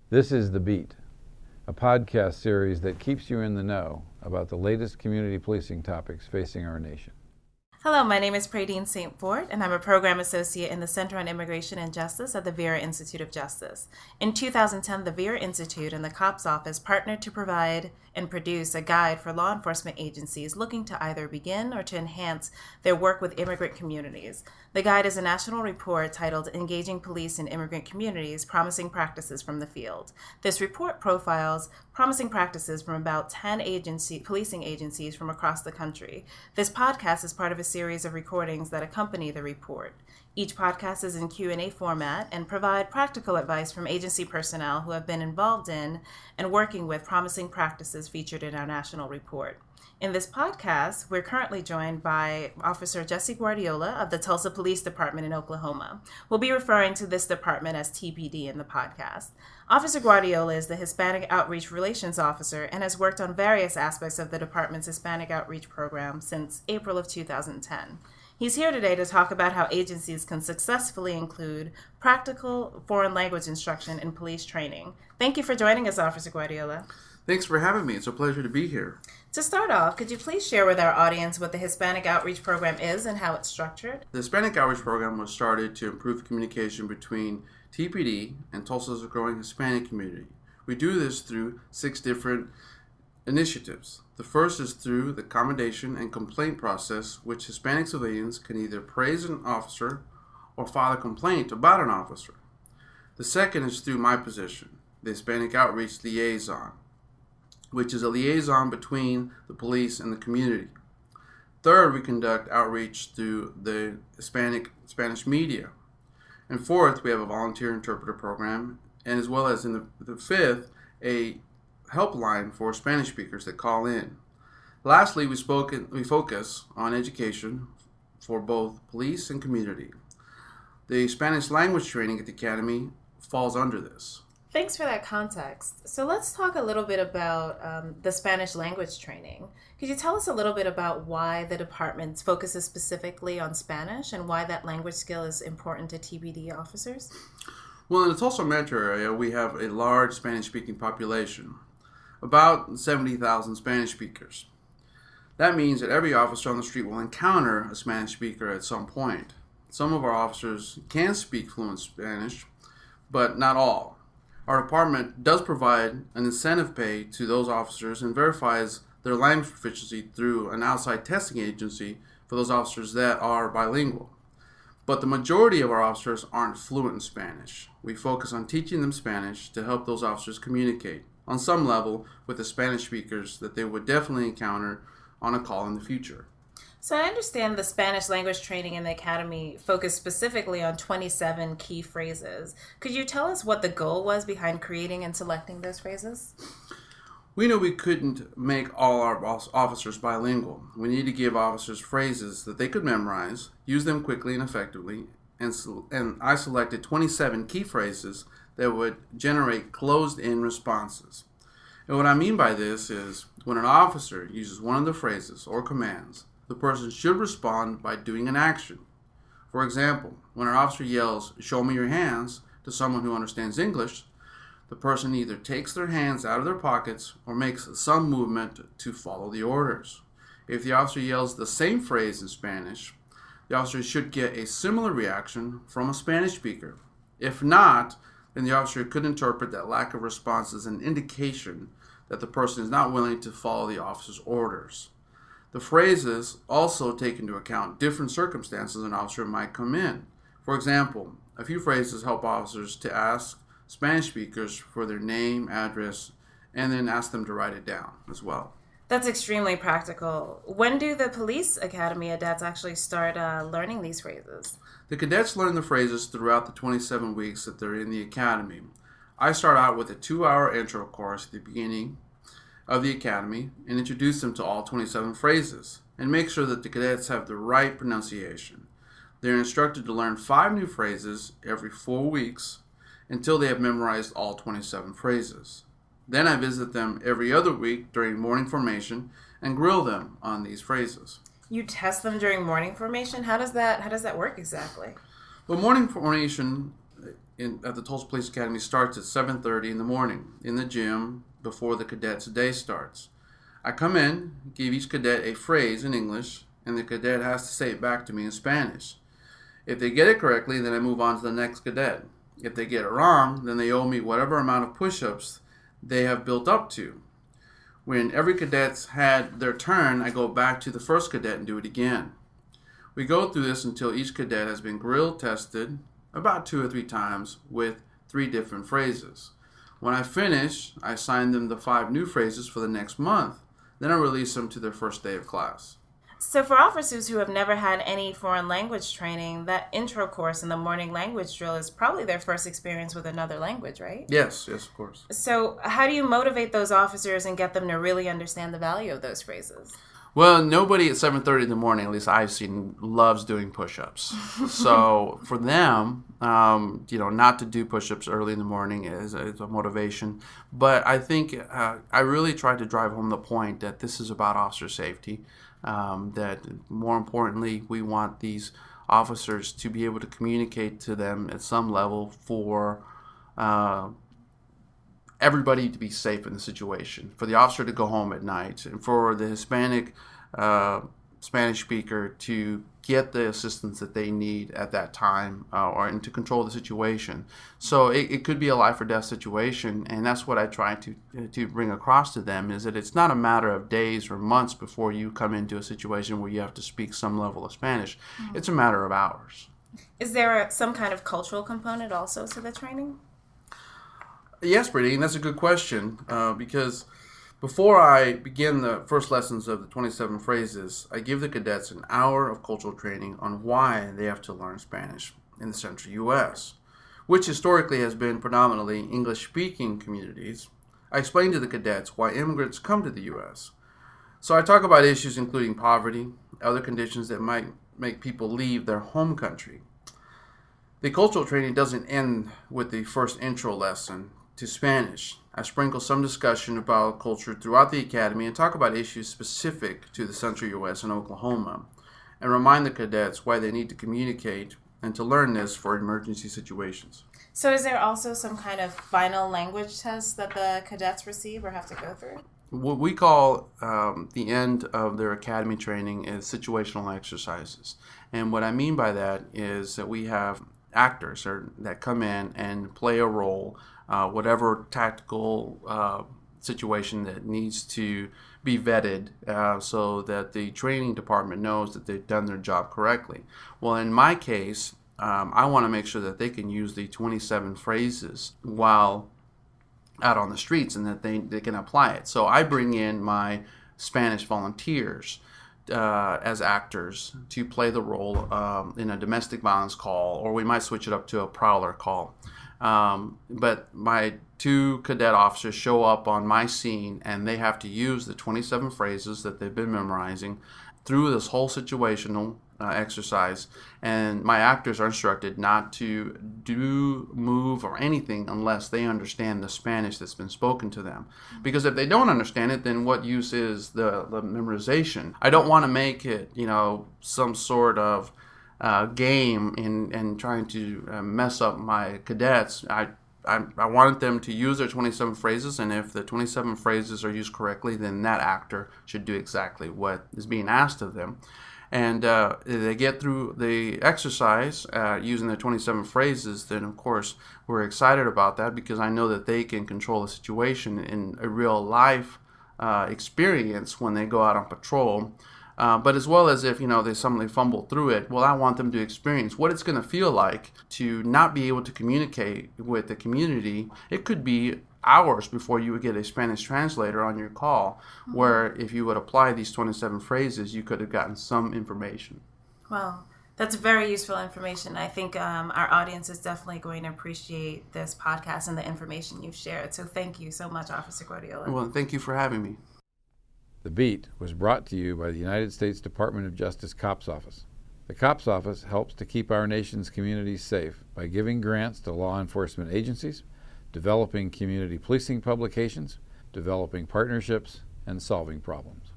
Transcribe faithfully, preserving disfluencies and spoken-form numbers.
This is The Beat, a podcast series that keeps you in the know about the latest community policing topics facing our nation. Hello, my name is Pradine Saint Fort, and I'm a program associate in the Center on Immigration and Justice at the Vera Institute of Justice. In two thousand ten, the Vera Institute and the COPS Office partnered to provide and produce a guide for law enforcement agencies looking to either begin or to enhance their work with immigrant communities. The guide is a national report titled Engaging Police in Immigrant Communities, Promising Practices from the Field. This report profiles promising practices from about ten agency, policing agencies from across the country. This podcast is part of a series of recordings that accompany the report. Each podcast is in Q and A format and provide practical advice from agency personnel who have been involved in and working with promising practices featured in our national report. In this podcast, we're currently joined by Officer Jesse Guardiola of the Tulsa Police Department in Oklahoma. We'll be referring to this department as T P D in the podcast. Officer Guardiola is the Hispanic Outreach Relations Officer and has worked on various aspects of the department's Hispanic Outreach program since April of two thousand ten. He's here today to talk about how agencies can successfully include practical foreign language instruction in police training. Thank you for joining us, Officer Guardiola. Thanks for having me. It's a pleasure to be here. To start off, could you please share with our audience what the Hispanic Outreach Program is and how it's structured? The Hispanic Outreach Program was started to improve communication between T P D and Tulsa's growing Hispanic community. We do this through six different initiatives. The first is through the commendation and complaint process, which Hispanic civilians can either praise an officer or file a complaint about an officer. The second is through my position, the Hispanic Outreach Liaison, which is a liaison between the police and the community. Third, we conduct outreach through the Hispanic Spanish media. And fourth, we have a volunteer interpreter program, and as well as in the, the fifth, a helpline for Spanish speakers that call in. Lastly, we, spoke, we focus on education for both police and community. The Spanish language training at the Academy falls under this. Thanks for that context. So let's talk a little bit about um, the Spanish language training. Could you tell us a little bit about why the department focuses specifically on Spanish and why that language skill is important to T P D officers? Well, in the Tulsa metro area, we have a large Spanish-speaking population, about seventy thousand Spanish speakers. That means that every officer on the street will encounter a Spanish speaker at some point. Some of our officers can speak fluent Spanish, but not all. Our department does provide an incentive pay to those officers and verifies their language proficiency through an outside testing agency for those officers that are bilingual. But the majority of our officers aren't fluent in Spanish. We focus on teaching them Spanish to help those officers communicate on some level with the Spanish speakers that they would definitely encounter on a call in the future. So I understand the Spanish language training in the Academy focused specifically on twenty-seven key phrases. Could you tell us what the goal was behind creating and selecting those phrases? We knew we couldn't make all our officers bilingual. We needed to give officers phrases that they could memorize, use them quickly and effectively, and, and I selected twenty-seven key phrases that would generate closed-in responses. And what I mean by this is when an officer uses one of the phrases or commands, the person should respond by doing an action. For example, when an officer yells, "Show me your hands," to someone who understands English, the person either takes their hands out of their pockets or makes some movement to follow the orders. If the officer yells the same phrase in Spanish, the officer should get a similar reaction from a Spanish speaker. If not, then the officer could interpret that lack of response as an indication that the person is not willing to follow the officer's orders. The phrases also take into account different circumstances an officer might come in. For example, a few phrases help officers to ask Spanish speakers for their name, address, and then ask them to write it down as well. That's extremely practical. When do the Police Academy cadets actually start uh, learning these phrases? The cadets learn the phrases throughout the twenty-seven weeks that they're in the academy. I start out with a two-hour intro course at the beginning of the academy and introduce them to all twenty-seven phrases and make sure that the cadets have the right pronunciation. They're instructed to learn five new phrases every four weeks until they have memorized all twenty-seven phrases. Then I visit them every other week during morning formation and grill them on these phrases. You test them during morning formation? How does that how does that work exactly? Well, morning formation in, at the Tulsa Police Academy starts at seven thirty in the morning in the gym before the cadet's day starts. I come in, give each cadet a phrase in English, and the cadet has to say it back to me in Spanish. If they get it correctly, then I move on to the next cadet. If they get it wrong, then they owe me whatever amount of push-ups they have built up to. When every cadet's had their turn, I go back to the first cadet and do it again. We go through this until each cadet has been grill tested about two or three times with three different phrases. When I finish, I assign them the five new phrases for the next month. Then I release them to their first day of class. So for officers who have never had any foreign language training, that intro course in the morning language drill is probably their first experience with another language, right? Yes, yes, of course. So how do you motivate those officers and get them to really understand the value of those phrases? Well, nobody at seven thirty in the morning, at least I've seen, loves doing push-ups. So for them, um, you know, not to do push-ups early in the morning is, is a motivation. But I think uh, I really try to drive home the point that this is about officer safety. Um, that more importantly, we want these officers to be able to communicate to them at some level for uh, everybody to be safe in the situation, for the officer to go home at night, and for the Hispanic uh, Spanish speaker to get the assistance that they need at that time, uh, or and to control the situation. So it, it could be a life or death situation, and that's what I try to to bring across to them, is that it's not a matter of days or months before you come into a situation where you have to speak some level of Spanish. Mm-hmm. It's a matter of hours. Is there a, some kind of cultural component also to the training? Yes, Brittany, and that's a good question, uh, because before I begin the first lessons of the twenty-seven phrases, I give the cadets an hour of cultural training on why they have to learn Spanish in the central U S, which historically has been predominantly English-speaking communities. I explain to the cadets why immigrants come to the U S. So I talk about issues including poverty, other conditions that might make people leave their home country. The cultural training doesn't end with the first intro lesson to Spanish. I sprinkle some discussion about culture throughout the academy and talk about issues specific to the central U S and Oklahoma, and remind the cadets why they need to communicate and to learn this for emergency situations. So is there also some kind of final language test that the cadets receive or have to go through? What we call um, the end of their academy training is situational exercises. And what I mean by that is that we have actors or, that come in and play a role, uh, whatever tactical uh, situation that needs to be vetted uh, so that the training department knows that they've done their job correctly. Well, in my case, um, I want to make sure that they can use the twenty-seven phrases while out on the streets and that they, they can apply it. So I bring in my Spanish volunteers Uh, as actors to play the role um, in a domestic violence call, or we might switch it up to a prowler call. Um, but my two cadet officers show up on my scene and they have to use the twenty-seven phrases that they've been memorizing through this whole situational uh, exercise. And my actors are instructed not to do, move, or anything unless they understand the Spanish that's been spoken to them. Because if they don't understand it, then what use is the, the memorization? I don't want to make it, you know, some sort of uh, game in, in trying to uh, mess up my cadets. I I, I wanted them to use their twenty-seven phrases, and if the twenty-seven phrases are used correctly, then that actor should do exactly what is being asked of them. And uh, if they get through the exercise uh, using the twenty-seven phrases, then of course we're excited about that, because I know that they can control the situation in a real life uh, experience when they go out on patrol. Uh, but as well as if, you know, they suddenly fumble through it, well, I want them to experience what it's going to feel like to not be able to communicate with the community. It could be hours before you would get a Spanish translator on your call, mm-hmm. where if you would apply these twenty-seven phrases, you could have gotten some information. Well, that's very useful information. I think um, our audience is definitely going to appreciate this podcast and the information you've shared. So thank you so much, Officer Guardiola. Well, thank you for having me. The Beat was brought to you by the United States Department of Justice COPS Office. The COPS Office helps to keep our nation's communities safe by giving grants to law enforcement agencies, developing community policing publications, developing partnerships, and solving problems.